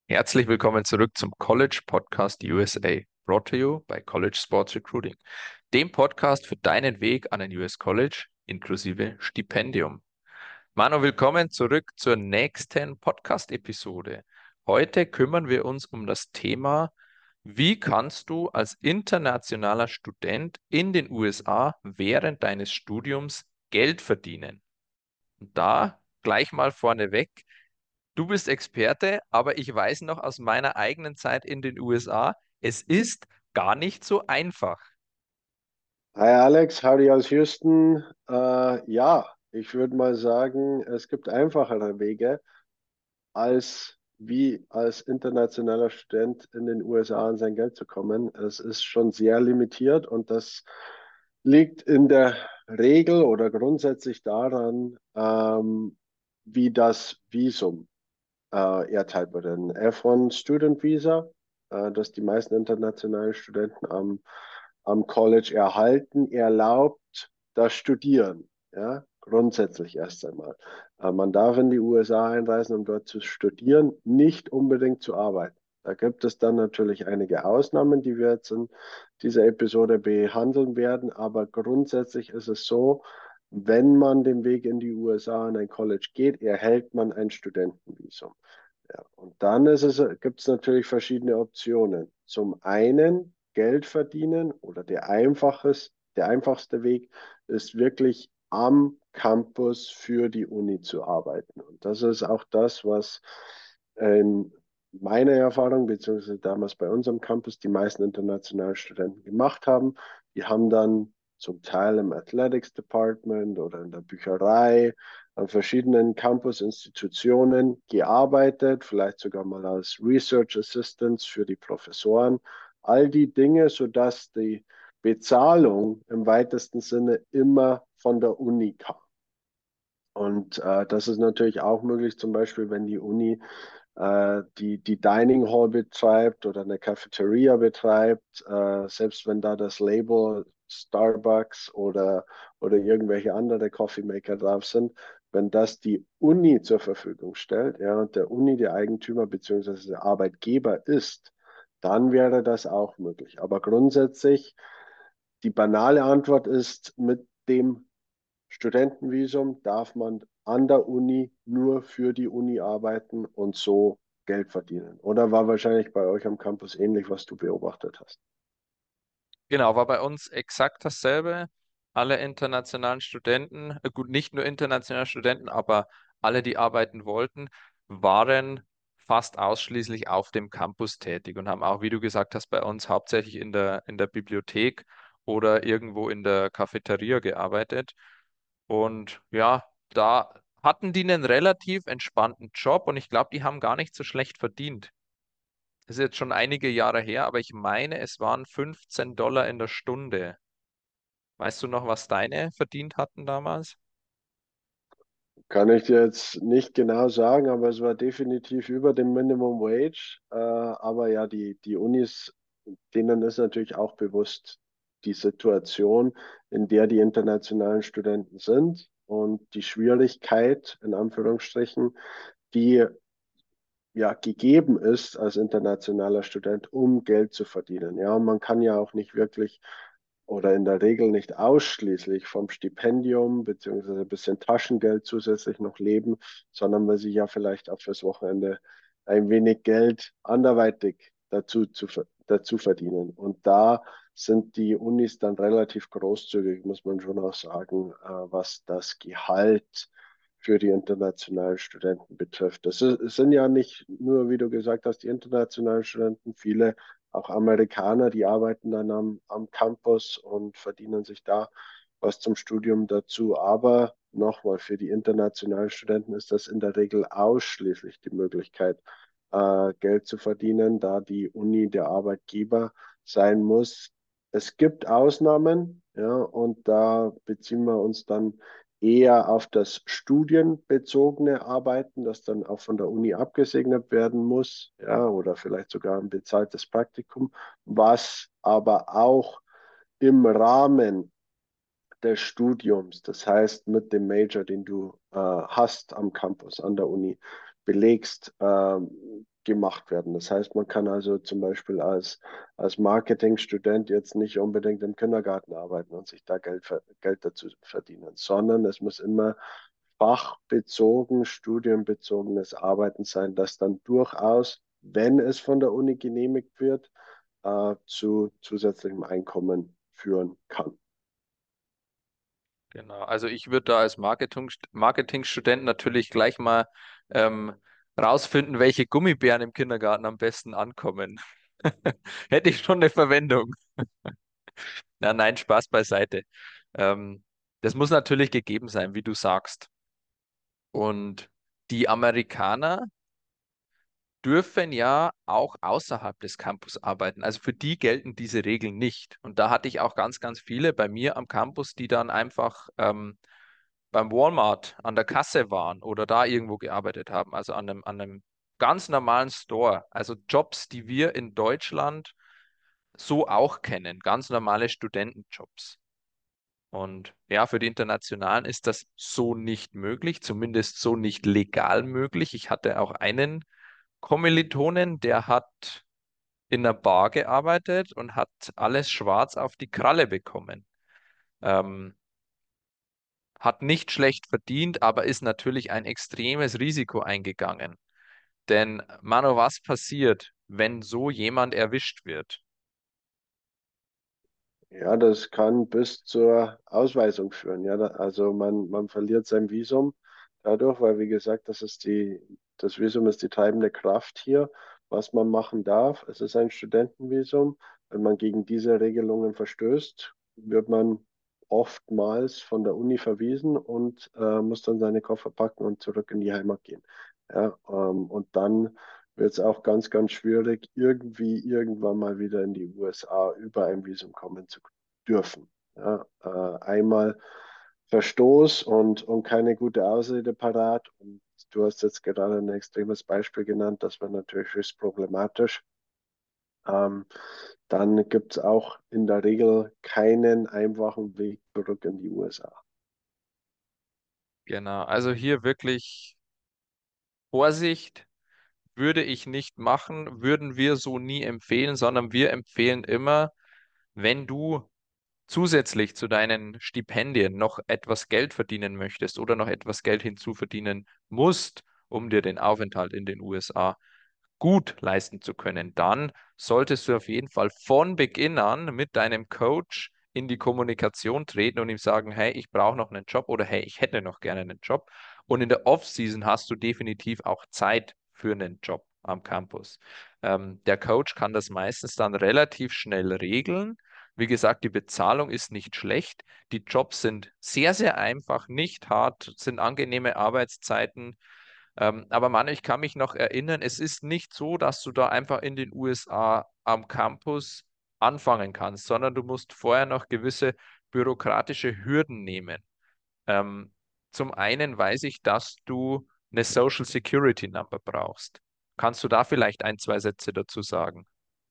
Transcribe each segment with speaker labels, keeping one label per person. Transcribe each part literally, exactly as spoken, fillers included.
Speaker 1: Herzlich willkommen zurück zum College Podcast U S A, brought to you by College Sports Recruiting, dem Podcast für deinen Weg an ein U S College inklusive Stipendium. Manu, willkommen zurück zur nächsten Podcast-Episode. Heute kümmern wir uns um das Thema, wie kannst du als internationaler Student in den U S A während deines Studiums Geld verdienen? Und da gleich mal vorneweg. Du bist Experte, aber ich weiß noch aus meiner eigenen Zeit in den U S A, es ist gar nicht so einfach.
Speaker 2: Hi Alex, howdy aus Houston. Äh, ja, ich würde mal sagen, es gibt einfachere Wege, als wie als internationaler Student in den U S A an sein Geld zu kommen. Es ist schon sehr limitiert und das liegt in der Regel oder grundsätzlich daran, ähm, wie das Visum äh, erteilt wird. Ein F eins Student Visa, äh, das die meisten internationalen Studenten am, am College erhalten, erlaubt das Studieren. Ja, grundsätzlich erst einmal. Äh, man darf in die U S A einreisen, um dort zu studieren, nicht unbedingt zu arbeiten. Da gibt es dann natürlich einige Ausnahmen, die wir jetzt in dieser Episode behandeln werden, aber grundsätzlich ist es so, wenn man den Weg in die U S A an ein College geht, erhält man ein Studentenvisum. Ja, und dann ist es, gibt es natürlich verschiedene Optionen. Zum einen Geld verdienen oder der einfaches, der einfachste Weg ist wirklich am Campus für die Uni zu arbeiten. Und das ist auch das, was in meiner Erfahrung, beziehungsweise damals bei unserem Campus, die meisten internationalen Studenten gemacht haben. Die haben dann zum Teil im Athletics Department oder in der Bücherei an verschiedenen Campus-Institutionen gearbeitet, vielleicht sogar mal als Research Assistants für die Professoren. All die Dinge, sodass die Bezahlung im weitesten Sinne immer von der Uni kam. Und äh, das ist natürlich auch möglich, zum Beispiel, wenn die Uni äh, die, die Dining Hall betreibt oder eine Cafeteria betreibt, äh, selbst wenn da das Label Starbucks oder, oder irgendwelche andere Coffee Maker drauf sind, wenn das die Uni zur Verfügung stellt, ja, und der Uni der Eigentümer bzw. der Arbeitgeber ist, dann wäre das auch möglich. Aber grundsätzlich, die banale Antwort ist, mit dem Studentenvisum darf man an der Uni nur für die Uni arbeiten und so Geld verdienen. Oder war wahrscheinlich bei euch am Campus ähnlich, was du beobachtet hast?
Speaker 1: Genau, war bei uns exakt dasselbe. Alle internationalen Studenten, äh, gut, nicht nur internationale Studenten, aber alle, die arbeiten wollten, waren fast ausschließlich auf dem Campus tätig und haben auch, wie du gesagt hast, bei uns hauptsächlich in der, in der Bibliothek oder irgendwo in der Cafeteria gearbeitet. Und ja, da hatten die einen relativ entspannten Job und ich glaube, die haben gar nicht so schlecht verdient. Das ist jetzt schon einige Jahre her, aber ich meine, es waren fünfzehn Dollar in der Stunde. Weißt du noch, was deine verdient hatten damals?
Speaker 2: Kann ich dir jetzt nicht genau sagen, aber es war definitiv über dem Minimum Wage. Äh, aber ja, die, die Unis, denen ist natürlich auch bewusst die Situation, in der die internationalen Studenten sind und die Schwierigkeit, in Anführungsstrichen, die ja gegeben ist als internationaler Student, um Geld zu verdienen. Ja, und man kann ja auch nicht wirklich oder in der Regel nicht ausschließlich vom Stipendium beziehungsweise ein bisschen Taschengeld zusätzlich noch leben, sondern weil sie ja vielleicht auch fürs Wochenende ein wenig Geld anderweitig dazu, zu, dazu verdienen. Und da sind die Unis dann relativ großzügig, muss man schon auch sagen, äh, was das Gehalt für die internationalen Studenten betrifft. Das ist, es sind ja nicht nur, wie du gesagt hast, die internationalen Studenten, viele auch Amerikaner, die arbeiten dann am, am Campus und verdienen sich da was zum Studium dazu. Aber nochmal, für die internationalen Studenten ist das in der Regel ausschließlich die Möglichkeit, äh, Geld zu verdienen, da die Uni der Arbeitgeber sein muss. Es gibt Ausnahmen, ja, und da beziehen wir uns dann eher auf das studienbezogene Arbeiten, das dann auch von der Uni abgesegnet werden muss, ja, oder vielleicht sogar ein bezahltes Praktikum, was aber auch im Rahmen des Studiums, das heißt mit dem Major, den du äh, hast am Campus, an der Uni, belegst. Ähm, gemacht werden. Das heißt, man kann also zum Beispiel als, als Marketingstudent jetzt nicht unbedingt im Kindergarten arbeiten und sich da Geld, ver- Geld dazu verdienen, sondern es muss immer fachbezogen, studienbezogenes Arbeiten sein, das dann durchaus, wenn es von der Uni genehmigt wird, äh, zu zusätzlichem Einkommen führen kann.
Speaker 1: Genau. Also ich würde da als Marketing, Marketingstudent natürlich gleich mal ähm, rausfinden, welche Gummibären im Kindergarten am besten ankommen. Hätte ich schon eine Verwendung. Na, nein, Spaß beiseite. Ähm, Das muss natürlich gegeben sein, wie du sagst. Und die Amerikaner dürfen ja auch außerhalb des Campus arbeiten. Also für die gelten diese Regeln nicht. Und da hatte ich auch ganz, ganz viele bei mir am Campus, die dann einfach ähm, beim Walmart an der Kasse waren oder da irgendwo gearbeitet haben, also an einem, an einem ganz normalen Store. Also Jobs, die wir in Deutschland so auch kennen, ganz normale Studentenjobs. Und ja, für die Internationalen ist das so nicht möglich, zumindest so nicht legal möglich. Ich hatte auch einen Kommilitonen, der hat in einer Bar gearbeitet und hat alles schwarz auf die Kralle bekommen. Ähm, Hat nicht schlecht verdient, aber ist natürlich ein extremes Risiko eingegangen. Denn, Mano, was passiert, wenn so jemand erwischt wird?
Speaker 2: Ja, das kann bis zur Ausweisung führen. Ja, da, also man, man verliert sein Visum dadurch, weil wie gesagt, das ist die, das Visum ist die treibende Kraft hier, was man machen darf. Es ist ein Studentenvisum. Wenn man gegen diese Regelungen verstößt, wird man oftmals von der Uni verwiesen und äh, muss dann seine Koffer packen und zurück in die Heimat gehen. Ja, ähm, und dann wird es auch ganz, ganz schwierig, irgendwie irgendwann mal wieder in die U S A über ein Visum kommen zu dürfen. Ja, äh, einmal Verstoß und, und keine gute Ausrede parat. Und du hast jetzt gerade ein extremes Beispiel genannt, das war natürlich höchst problematisch. Ähm, Dann gibt es auch in der Regel keinen einfachen Weg zurück in die U S A.
Speaker 1: Genau, also hier wirklich Vorsicht würde ich nicht machen, würden wir so nie empfehlen, sondern wir empfehlen immer, wenn du zusätzlich zu deinen Stipendien noch etwas Geld verdienen möchtest oder noch etwas Geld hinzuverdienen musst, um dir den Aufenthalt in den U S A gut leisten zu können, dann solltest du auf jeden Fall von Beginn an mit deinem Coach in die Kommunikation treten und ihm sagen, hey, ich brauche noch einen Job oder hey, ich hätte noch gerne einen Job. Und in der Off-Season hast du definitiv auch Zeit für einen Job am Campus. Ähm, der Coach kann das meistens dann relativ schnell regeln. Wie gesagt, die Bezahlung ist nicht schlecht. Die Jobs sind sehr, sehr einfach, nicht hart, sind angenehme Arbeitszeiten. Ähm, aber Mann, ich kann mich noch erinnern, es ist nicht so, dass du da einfach in den U S A am Campus anfangen kannst, sondern du musst vorher noch gewisse bürokratische Hürden nehmen. Ähm, Zum einen weiß ich, dass du eine Social Security Number brauchst. Kannst du da vielleicht ein, zwei Sätze dazu sagen?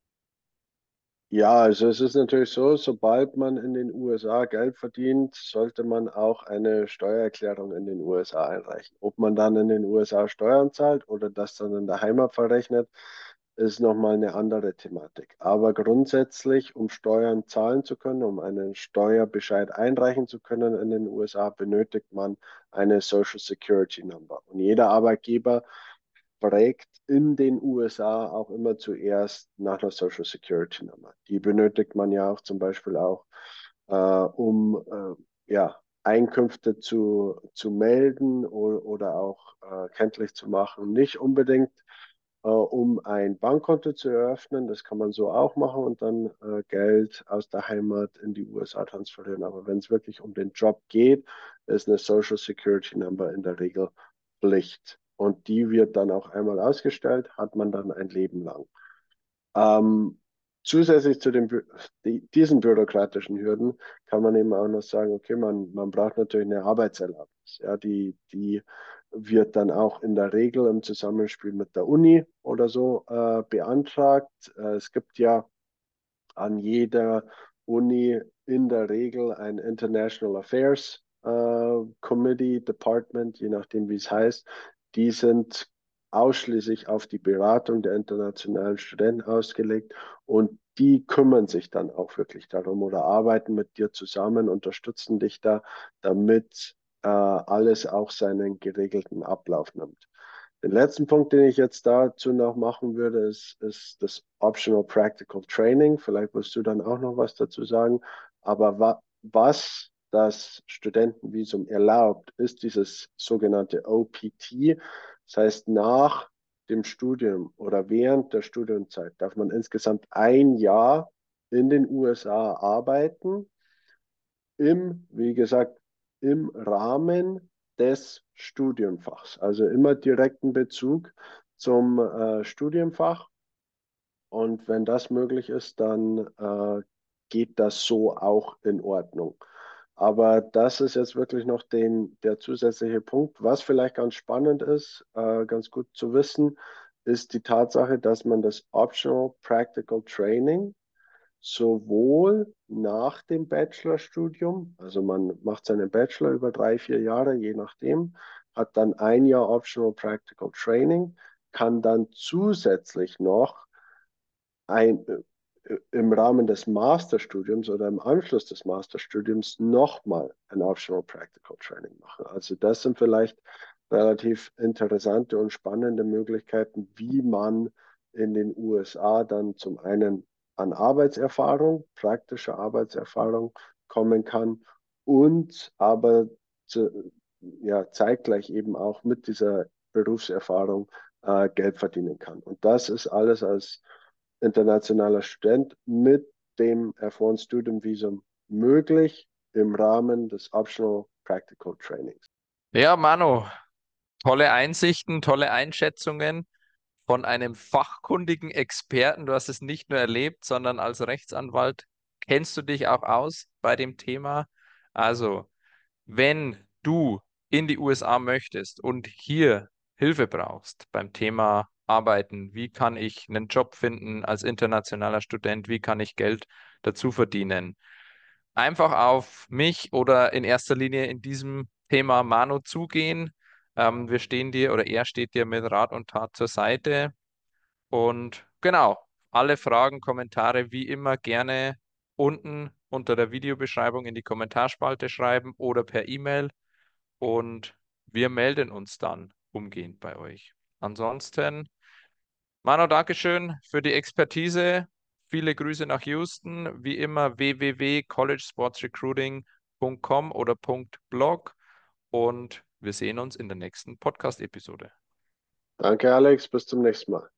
Speaker 2: Ja, also es ist natürlich so, sobald man in den U S A Geld verdient, sollte man auch eine Steuererklärung in den U S A einreichen. Ob man dann in den U S A Steuern zahlt oder das dann in der Heimat verrechnet, ist nochmal eine andere Thematik. Aber grundsätzlich, um Steuern zahlen zu können, um einen Steuerbescheid einreichen zu können in den U S A, benötigt man eine Social Security Number. Und jeder Arbeitgeber fragt in den U S A auch immer zuerst nach einer Social Security Nummer. Die benötigt man ja auch zum Beispiel auch, äh, um äh, ja, Einkünfte zu, zu melden oder, oder auch äh, kenntlich zu machen. Nicht unbedingt, äh, um ein Bankkonto zu eröffnen. Das kann man so auch machen und dann äh, Geld aus der Heimat in die U S A transferieren. Aber wenn es wirklich um den Job geht, ist eine Social Security Number in der Regel Pflicht. Und die wird dann auch einmal ausgestellt, hat man dann ein Leben lang. Ähm, Zusätzlich zu den, Bü- die, diesen bürokratischen Hürden kann man eben auch noch sagen, okay, man, man braucht natürlich eine Arbeitserlaubnis. Ja, die, die wird dann auch in der Regel im Zusammenspiel mit der Uni oder so äh, beantragt. Äh, es gibt ja an jeder Uni in der Regel ein International Affairs äh, Committee, Department, je nachdem, wie es heißt. Die sind ausschließlich auf die Beratung der internationalen Studenten ausgelegt und die kümmern sich dann auch wirklich darum oder arbeiten mit dir zusammen, unterstützen dich da, damit äh, alles auch seinen geregelten Ablauf nimmt. Den letzten Punkt, den ich jetzt dazu noch machen würde, ist, ist das Optional Practical Training. Vielleicht wirst du dann auch noch was dazu sagen. Aber wa was das Studentenvisum erlaubt, ist dieses sogenannte O P T. Das heißt, nach dem Studium oder während der Studienzeit darf man insgesamt ein Jahr in den U S A arbeiten im, wie gesagt, im Rahmen des Studienfachs. Also immer direkten Bezug zum äh, Studienfach. Und wenn das möglich ist, dann äh, geht das so auch in Ordnung. Aber das ist jetzt wirklich noch den, der zusätzliche Punkt. Was vielleicht ganz spannend ist, äh, ganz gut zu wissen, ist die Tatsache, dass man das Optional Practical Training sowohl nach dem Bachelorstudium, also man macht seinen Bachelor über drei, vier Jahre, je nachdem, hat dann ein Jahr Optional Practical Training, kann dann zusätzlich noch ein, äh, im Rahmen des Masterstudiums oder im Anschluss des Masterstudiums nochmal ein Optional Practical Training machen. Also das sind vielleicht relativ interessante und spannende Möglichkeiten, wie man in den U S A dann zum einen an Arbeitserfahrung, praktische Arbeitserfahrung kommen kann und aber zu, ja, zeitgleich eben auch mit dieser Berufserfahrung äh, Geld verdienen kann. Und das ist alles als internationaler Student mit dem F eins Student Visum möglich im Rahmen des Optional Practical Trainings.
Speaker 1: Ja, Manu, tolle Einsichten, tolle Einschätzungen von einem fachkundigen Experten. Du hast es nicht nur erlebt, sondern als Rechtsanwalt kennst du dich auch aus bei dem Thema. Also, wenn du in die U S A möchtest und hier Hilfe brauchst beim Thema Arbeiten, wie kann ich einen Job finden als internationaler Student, wie kann ich Geld dazu verdienen, einfach auf mich oder in erster Linie in diesem Thema Manu zugehen. Ähm, wir stehen dir oder er steht dir mit Rat und Tat zur Seite. Und genau, alle Fragen, Kommentare wie immer gerne unten unter der Videobeschreibung in die Kommentarspalte schreiben oder per E-Mail und wir melden uns dann umgehend bei euch. Ansonsten, Manu, Dankeschön für die Expertise. Viele Grüße nach Houston. Wie immer w w w punkt college sports recruiting punkt com oder .blog und wir sehen uns in der nächsten Podcast-Episode.
Speaker 2: Danke, Alex. Bis zum nächsten Mal.